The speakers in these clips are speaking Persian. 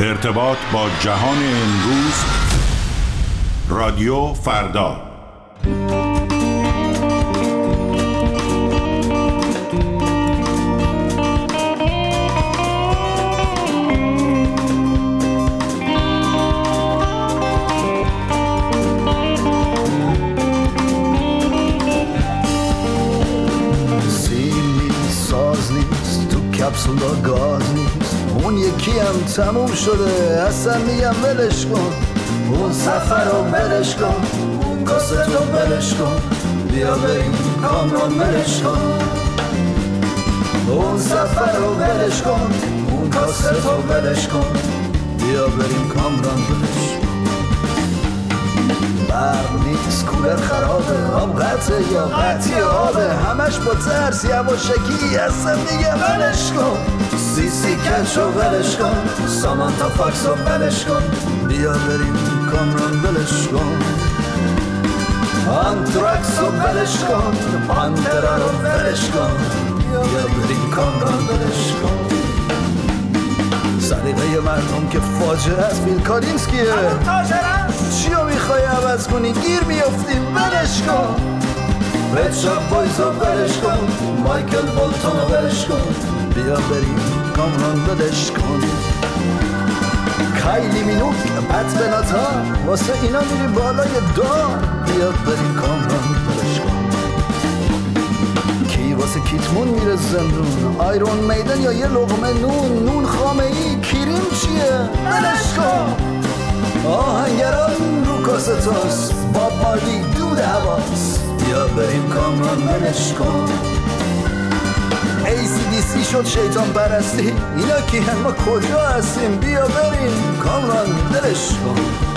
ارتباط با جهان امروز. رادیو فردا. کپسولا گاز نیست، اون یکی هم تموم شده، اصلا میگم ولش کن. اون سفر رو ولش کن، اون کاست رو ولش کن، بیا بریم کامران ولش کن. اون سفر رو ولش کن، اون کاست رو ولش کن، بیا بریم کامران ولش کن. برق نیست، کولر خرابه، آب قطعه یا قطعی آبه، همش با ترس یواشکی، اصلا میگه ولش کن. سی کچ رو ولش کن، سامانتا فاکس رو ولش کن، بیا بریم کامران ولش کن. آنتراکس رو ولش کن، پانترا رو ولش کن، بیا بریم کامران ولش کن. سلیقه مردم که فاجعه است، بیل کالینسکیه، چیو میخوای عوض کنی؟ گیر میافتیم، ولش کن. رد شاپ بایز رو ولش کن، مایکل بولتون رو ولش کن، بیا بریم کامران ولش کن. کایلی مینوک، پت بناتا، واسه اینا میری بالای دار، بیا بریم کامران ولش کن. کی واسه کیتمون میره زندون؟ آیرون میدن یا یه لقمه نون؟ نون خامه ای، کیریم چیه؟ ولش کن. آهنگران رو کاستاس، باب مارلی دود حواس، بیا بریم کامران ولش کن. ACDC شد شیطان پرستی، اینا کی هم؟ ما کجا هستیم؟ بیا بریم کامران ولش کن.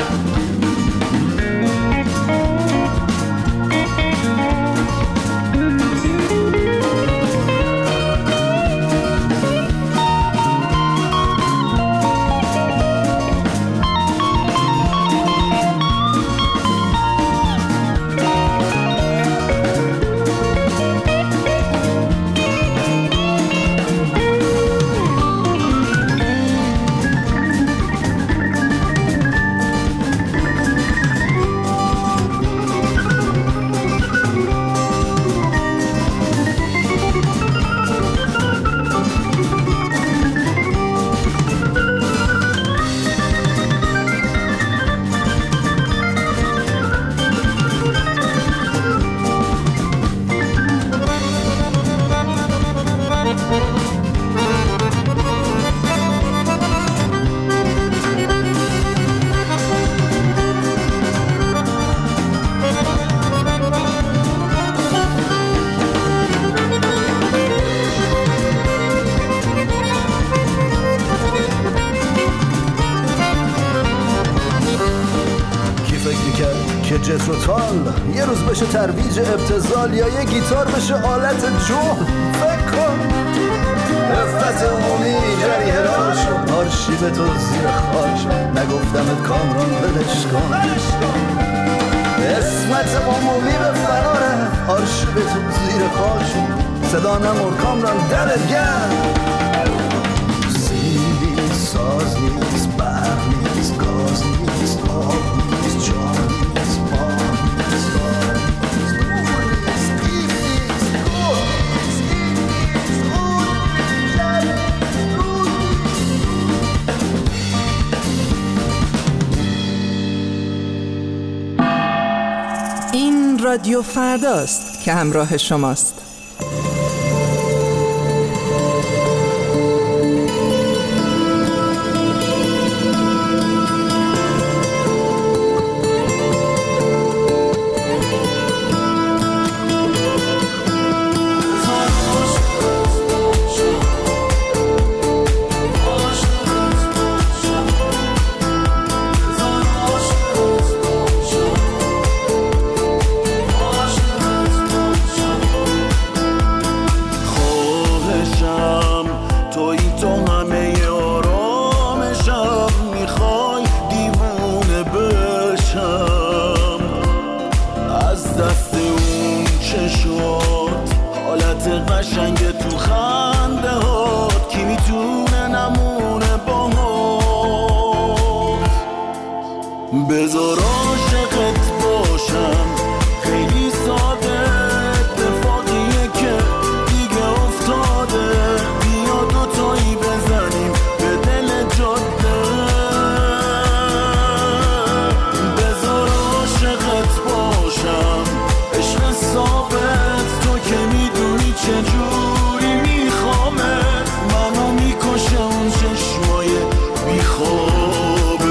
جتروتال یه روز بشه ترویج ابتذال، یا یه گیتار بشه آلت جون. فکر کن رفت عمومی جریه را شد، آرشیو تو زیر خاک شد، نگفتمت کامران ولش کن. اسمت عمومی به فراره، آرشیو تو زیر خاک شد، صدا نمور کامران دمت گرم. سیلی ساز نیست، برق نیست، گاز نیست، آب نیست، جان نیست، این رادیو فرداست که همراه شماست. بذار عاشقت باشم. خیلی ساده اتفاقیه که دیگه افتاده، بیا دوتایی بزنیم به دل جاده. بذار عاشقت باشم، عشق ثابت، تو که میدونی چجوری میخوامت، منو میکشه اون چشمای بیخوابه.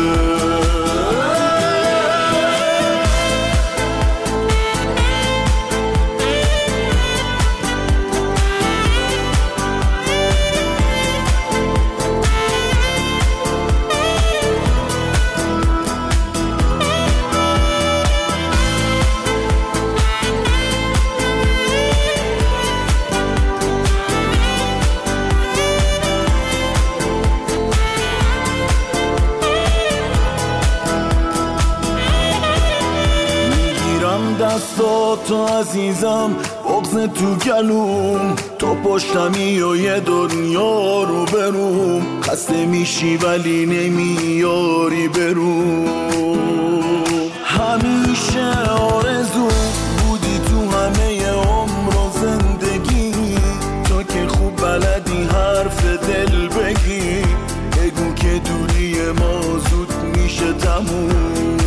دستاتو عزیزم، بغز تو گلوم، تو پشتمی و یه دنیا رو بروم. خسته میشی ولی نمیاری بروم. همیشه آرزو بودی تو همه عمر و زندگی، تو که خوب بلدی حرف دل بگی. بگو که دوری ما زود میشه تموم.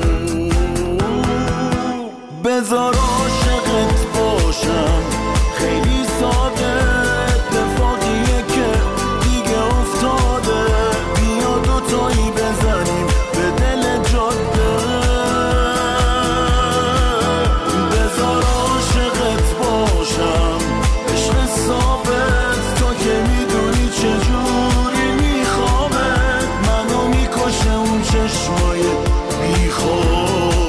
بذار عاشقت باشم، خیلی ساده اتفاقیه که دیگه افتاده، بیا دوتایی بزنیم به دل جاده. بذار عاشقت باشم، عشق ثابت، تو که میدونی چجوری میخوامت، منو میکشه اون چشمای بیخوابه.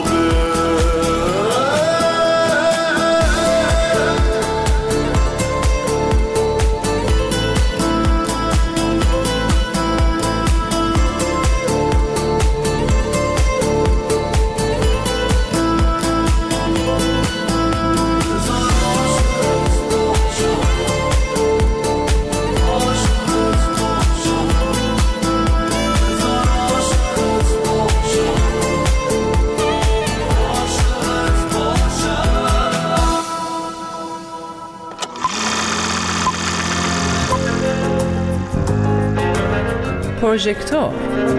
پروژکتور.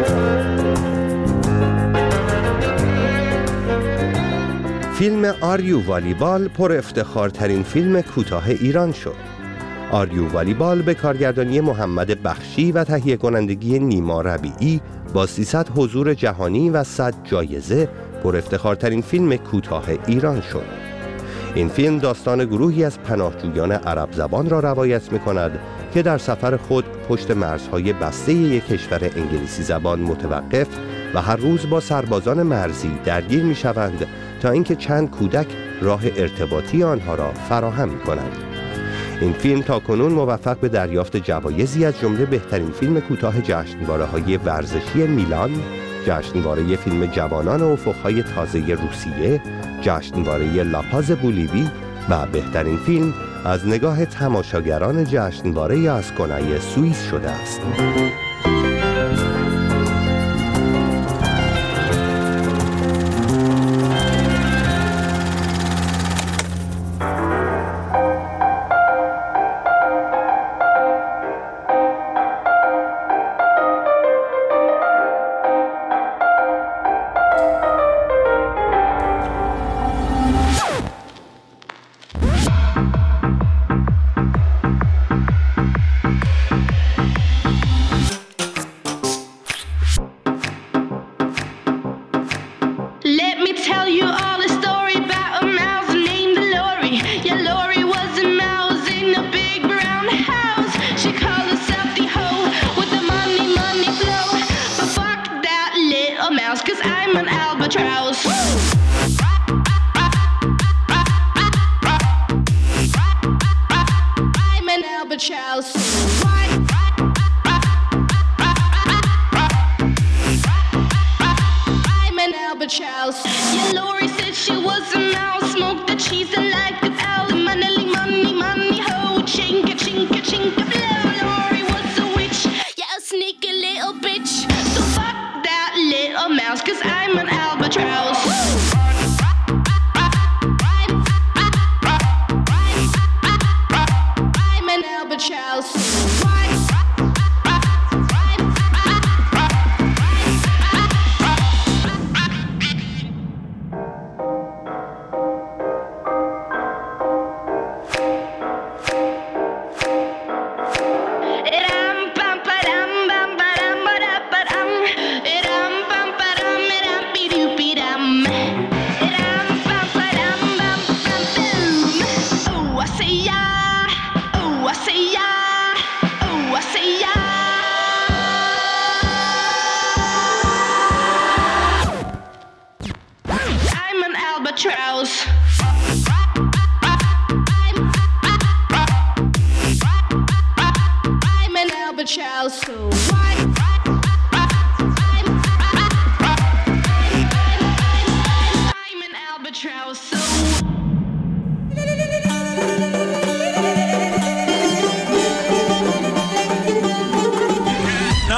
فیلم آریو والیبال پر افتخارترین فیلم کوتاه ایران شد. آریو والیبال به کارگردانی محمد بخشی و تهیه کنندگی نیما ربیعی با 300 حضور جهانی و 100 جایزه پر افتخارترین فیلم کوتاه ایران شد. این فیلم داستان گروهی از پناهجویان عرب زبان را روایت می‌کند که در سفر خود پشت مرزهای بسته یک کشور انگلیسی زبان متوقف و هر روز با سربازان مرزی درگیر می‌شوند تا اینکه چند کودک راه ارتباطی آنها را فراهم می‌کنند. این فیلم تاکنون موفق به دریافت جوایزی از جمله بهترین فیلم کوتاه جشنواره‌های ورزشی میلان، جشنواره فیلم جوانان افق‌های تازه روسیه، جشنواره لاپاز بولیوی و بهترین فیلم از نگاه تماشاگران جشنواره اسکونای سوئیس شده است. Cause I'm an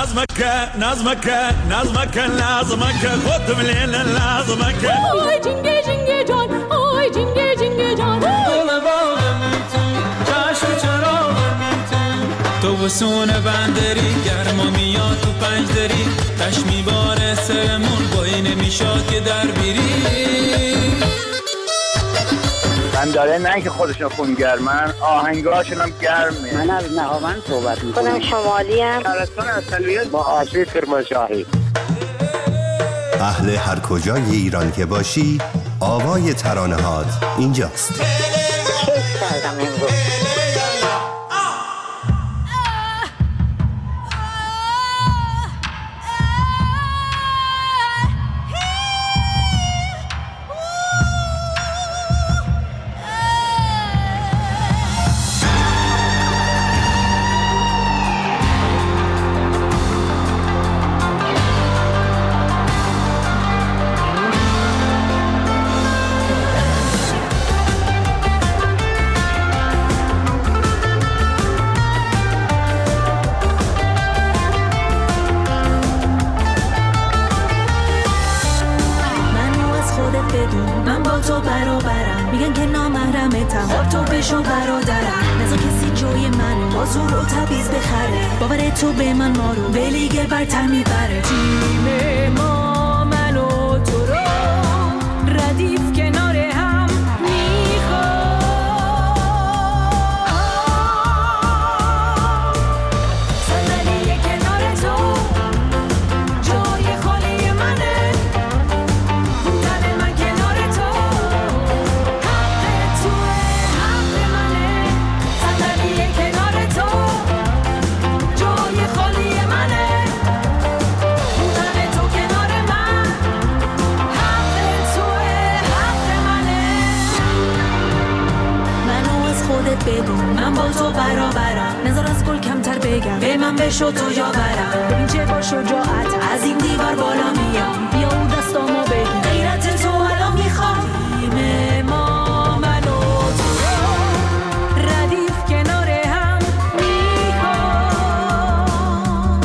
نظمك خودم لیل نظمک آی جنگه جنگه جان آی جنگه جنگه جان دل باغمی تو چشم چراغمی تو وسون بندری گرما میاد تو پنجدری تش میباره سرمون بایی نمیشاد که در بیری من داره نه که خودشون خونگرمن آهنگاشون هم گرمه. من از نهاوند صحبت میکنم. خودم شمالی ام. شهرستان اصلیت با آشی کرمانشاهی. اهل هر کجای ایران که باشی آوای ترانه‌هات اینجاست. کیف کردم امروز. تو به من ما رو به لیگ برتر میبره تیم ما من و تو رو ردیف کنار هم میخواد صندلی کنار تو جای خالی منه بودن من کنار تو حق توه حق منه صندلی کنار تو بدون من با تو برابرم نظر از گل کمتر بگم به من بشو تو جا برم ببین چه با شجاعت از این دیوار بالا میام بیا اون دستامو بگیر غیرت تو الان میخوام تیم ما من و تو ردیف کنار هم میخوام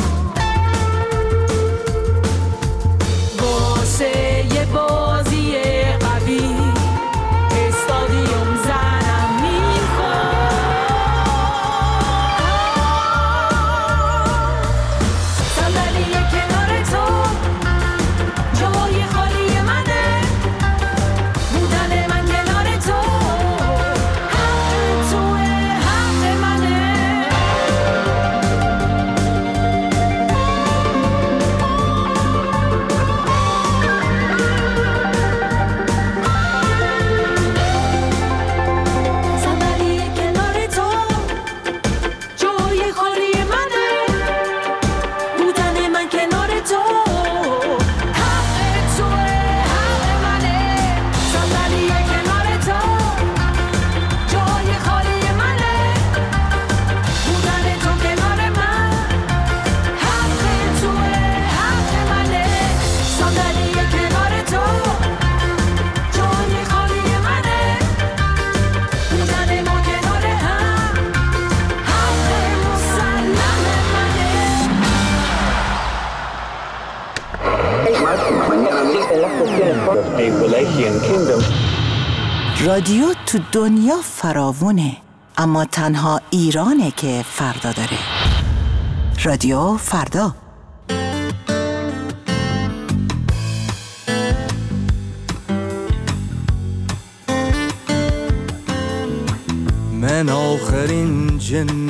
واسه یه بازی قوی استادیوم زنم رادیو تو دنیا فراوونه، اما تنها ایرانه که فردا داره. رادیو فردا. من آخرین جن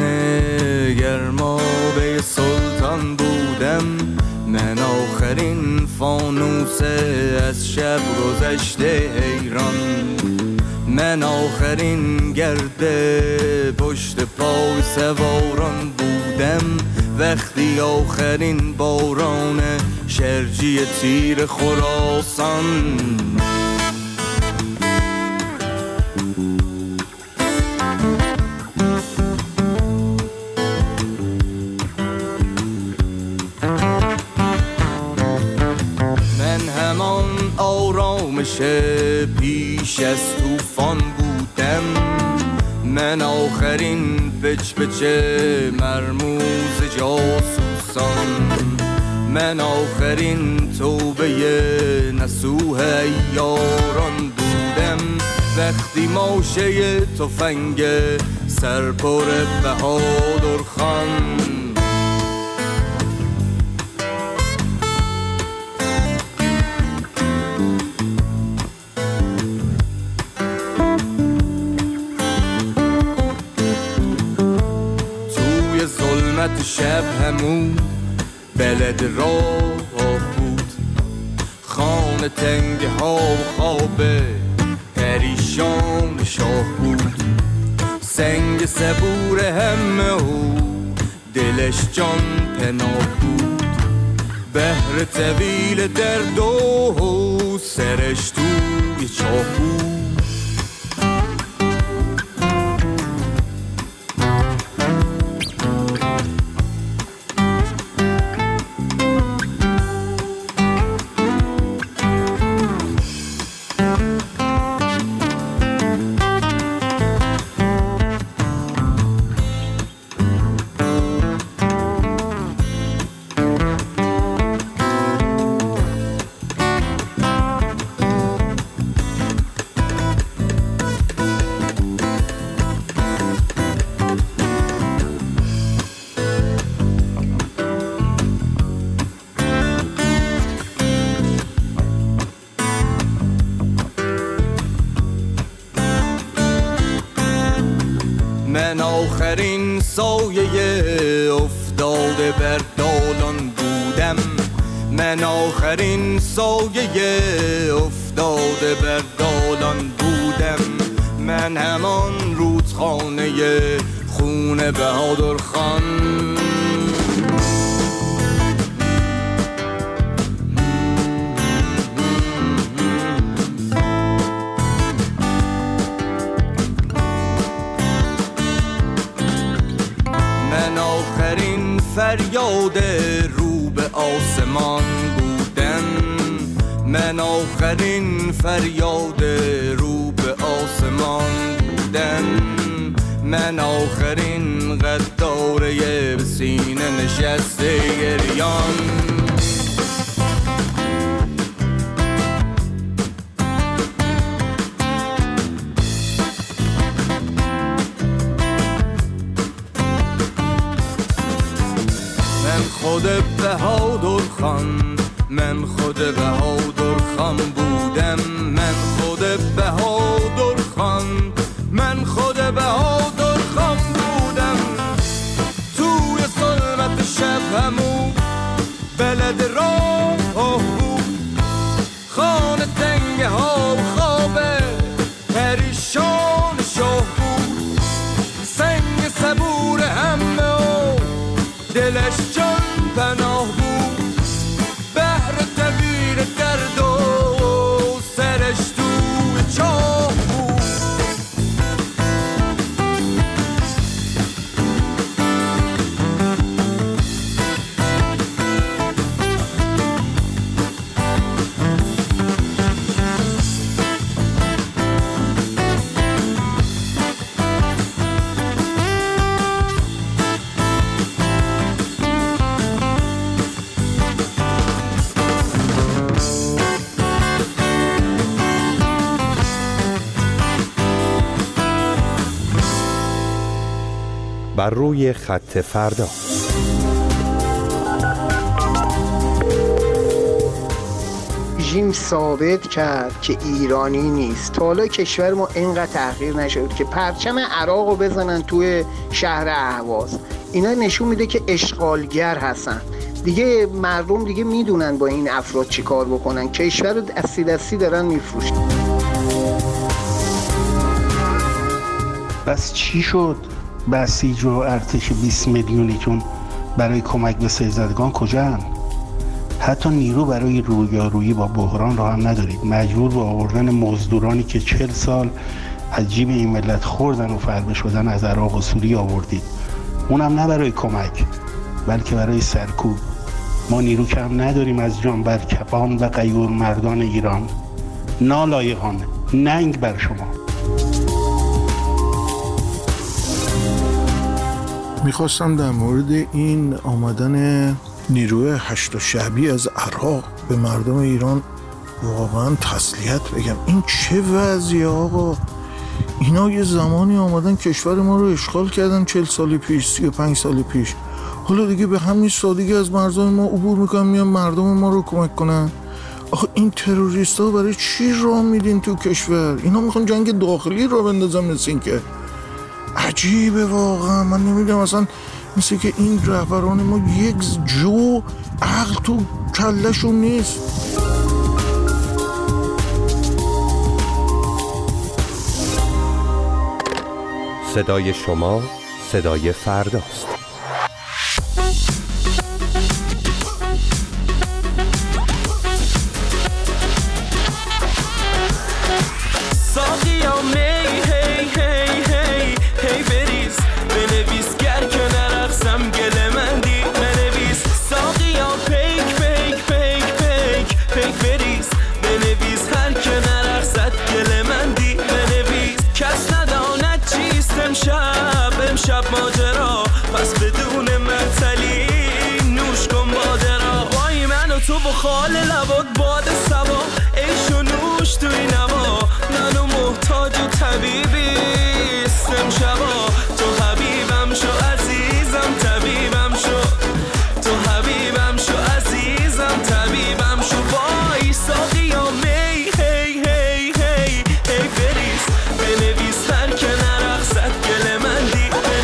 گرمابه سلطان بودم، من آخرین فانوسه از شب گذشته ایران، من آخرین گرده پشت پای سواران بودم، وقتی آخرین باران شرجی تیر خراسان. پیش از طوفان بودم، من آخرین پچ پچ مرموز جاسوسان. من آخرین توبه نصوح یاران بودم وقتی ماشه تفنگ سرپر بهادر خان توی ظلمت شب همون بلد راه بود خانه تنگ ها و خوابه پریشان شاه بود سنگ صبور همه و دلش جان پناه بود بحر طویل درد و سرش توی چاه بود من آخرین سایه افتاده بر دالان بودم من آخرین سایه افتاده بر دالان بودم من همان رودخانه خون بهادر خان فریاد رو به آسمان بودن من آخرین فریاد رو به آسمان بودن من آخرین غداره به سینه نشسته گریان خود بهادر خان من خود بهادر خان بودم من خود بهادر خان من خود بهادر خان بودم توی ظلمت شب همون بلد راه بود خانه تنگ ها و خوابه پریشان شاه بود سنگ صبور همه و دلش جان پناه بود بحر طویل درد و سرش توی چاه بود بر روی خط فردا رژیم ثابت کرد که ایرانی نیست. تا حالا کشور ما اینقدر تحقیر نشد که پرچم عراق رو بزنن توی شهر اهواز. اینا نشون میده که اشغالگر هستن. دیگه مردم دیگه میدونن با این افراد چی کار بکنن. کشور رو دستی دستی دارن میفروشن. بس چی شد؟ بسیج و ارتش 20 میلیونیتون برای کمک به سیل‌زدگان کجا هم؟ حتی نیرو برای رویارویی با بحران را هم ندارید. مجبور به آوردن مزدورانی که 40 سال از جیب این ملت خوردن و فربه شدن از عراق و سوریه آوردید. اونم نه برای کمک بلکه برای سرکوب. ما نیرو کم نداریم از جانبرکفان و غیور مردان ایران. نالایقانه، ننگ بر شما. میخواستم در مورد این آمدن نیروی 8 شعبی از عراق به مردم ایران واقعا تسلیت بگم. این چه وضعیه آقا؟ اینا یه زمانی آمدن کشور ما رو اشغال کردن 40 سال پیش، 35 سال پیش. حالا دیگه به همین سادگی از مرزهای ما عبور میکنن، میان مردم ما رو کمک کنن. آخه این تروریست ها برای چی راه میدین تو کشور؟ اینا میخوان جنگ داخلی رو بندازن. مثل این که عجیبه واقعا. من نمیدونم اصلا، مثل که این رهبران ما یک جو عقل تو کلشون نیست. صدای شما صدای فرداست. امشب ماجرا پس بدون معطلی نوش کن باده را. وای من و تو با خال لبات باد سبا، عیش و نوش توی نوا. منو محتاج و طبیبیست امشبا. تو حبیبم شو عزیزم، طبیبم شو. تو حبیبم شو عزیزم، طبیبم شو. وای ساقیا می هی هی هی هی بریز بنویس هر که نرقصد گل من دی.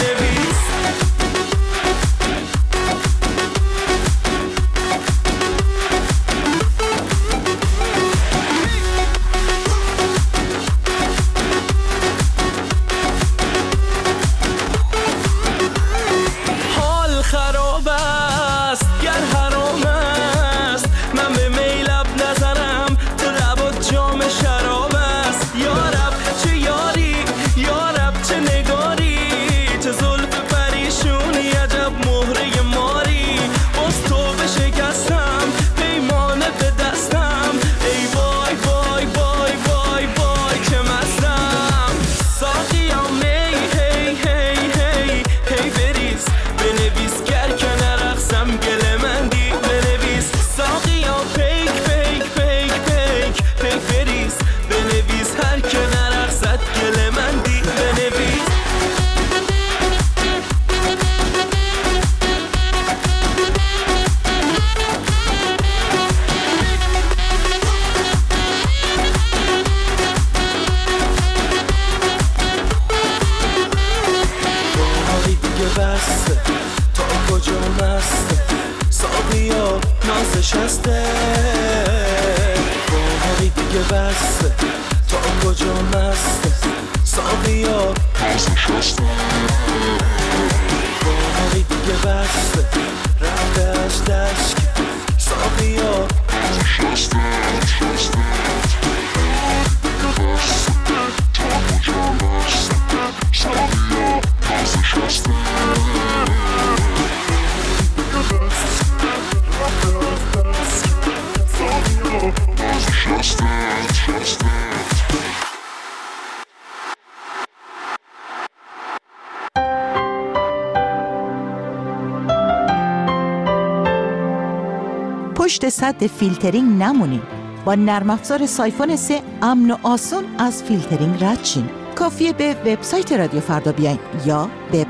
پشت سد فیلترینگ نمونین. با نرم افزار سایفون 3 امن و آسون از فیلترینگ رد شین. کافیه به وبسایت رادیو فردا بیاین یا به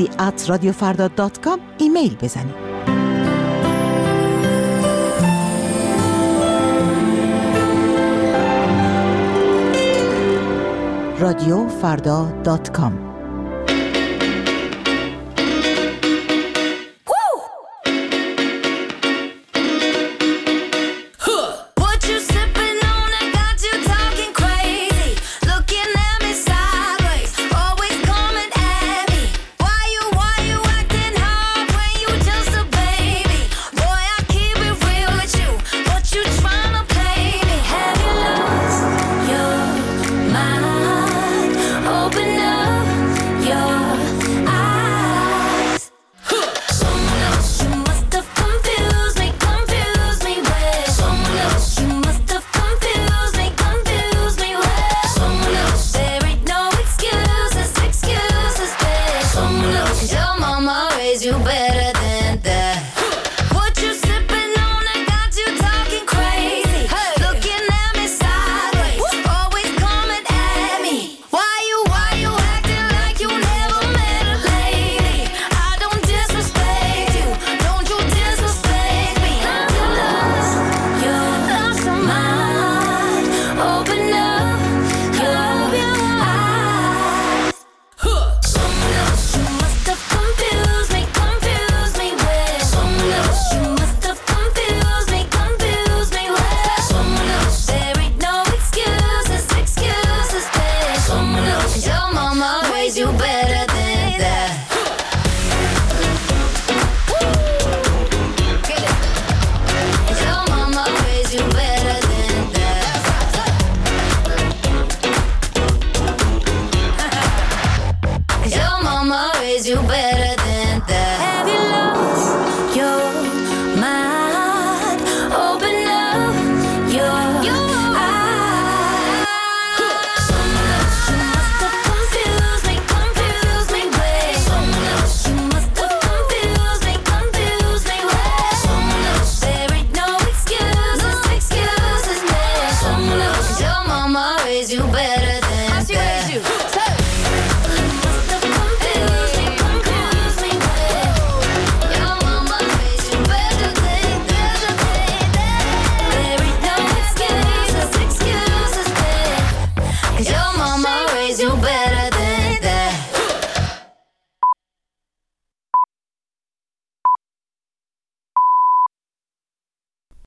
proxy@radiofarda.com ایمیل بزنید. radiofarda.com